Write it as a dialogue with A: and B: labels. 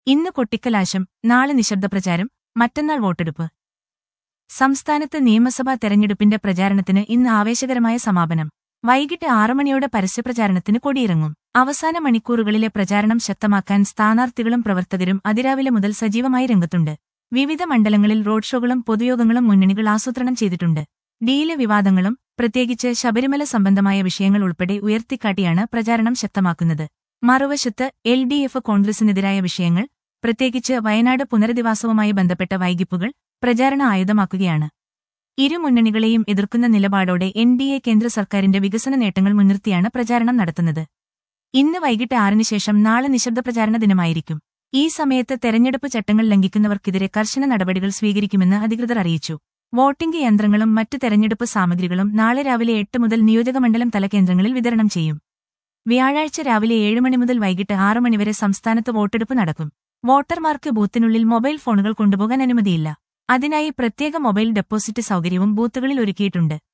A: ഇന്ന് കൊട്ടിക്കലാശം, നാളെ നിശബ്ദപ്രചാരം, മറ്റന്നാൾ വോട്ടെടുപ്പ്. സംസ്ഥാനത്ത് നിയമസഭാ തെരഞ്ഞെടുപ്പിന്റെ പ്രചാരണത്തിന് ഇന്ന് ആവേശകരമായ സമാപനം. വൈകിട്ട് 6 മണിയോടെ പരസ്യപ്രചാരണത്തിന് കൊടിയിറങ്ങും. അവസാന മണിക്കൂറുകളിലെ പ്രചാരണം ശക്തമാക്കാൻ സ്ഥാനാർത്ഥികളും പ്രവർത്തകരും അതിരാവിലെ മുതൽ സജീവമായി രംഗത്തുണ്ട്. വിവിധ മണ്ഡലങ്ങളിൽ റോഡ് ഷോകളും പൊതുയോഗങ്ങളും മുന്നണികൾ ആസൂത്രണം ചെയ്തിട്ടുണ്ട്. ഡിയിലെ വിവാദങ്ങളും, പ്രത്യേകിച്ച് ശബരിമല സംബന്ധമായ വിഷയങ്ങൾ ഉൾപ്പെടെ ഉയർത്തിക്കാട്ടിയാണ് പ്രചാരണം ശക്തമാക്കുന്നത്. മറുവശത്ത് LDF കോൺഗ്രസിനെതിരായ വിഷയങ്ങൾ, പ്രത്യേകിച്ച് വയനാട് പുനരധിവാസവുമായി ബന്ധപ്പെട്ട വൈകിപ്പുകൾ പ്രചാരണ ആയുധമാക്കുകയാണ്. ഇരു മുന്നണികളെയും എതിർക്കുന്ന നിലപാടോടെ NDA കേന്ദ്ര സർക്കാരിന്റെ വികസന നേട്ടങ്ങൾ മുൻനിർത്തിയാണ് പ്രചാരണം നടത്തുന്നത്. ഇന്ന് വൈകിട്ട് 6-ന് ശേഷം നാളെ നിശബ്ദ പ്രചാരണ ദിനമായിരിക്കും. ഈ സമയത്ത് തെരഞ്ഞെടുപ്പ് ചട്ടങ്ങൾ ലംഘിക്കുന്നവർക്കെതിരെ കർശന നടപടികൾ സ്വീകരിക്കുമെന്ന് അധികൃതർ അറിയിച്ചു. വോട്ടിംഗ് യന്ത്രങ്ങളും മറ്റു തെരഞ്ഞെടുപ്പ് സാമഗ്രികളും നാളെ രാവിലെ 8 മുതൽ നിയോജകമണ്ഡലം തല കേന്ദ്രങ്ങളിൽ വിതരണം ചെയ്യും. വ്യാഴാഴ്ച രാവിലെ 7 മണി മുതൽ വൈകിട്ട് 6 മണിവരെ സംസ്ഥാനത്ത് വോട്ടെടുപ്പ് നടക്കും. വോട്ടർമാർക്ക് ബൂത്തിനുള്ളിൽ മൊബൈൽ ഫോണുകൾ കൊണ്ടുപോകാൻ അനുമതിയില്ല. അതിനായി പ്രത്യേക മൊബൈൽ ഡെപ്പോസിറ്റ് സൗകര്യവും ബൂത്തുകളിൽ ഒരുക്കിയിട്ടുണ്ട്.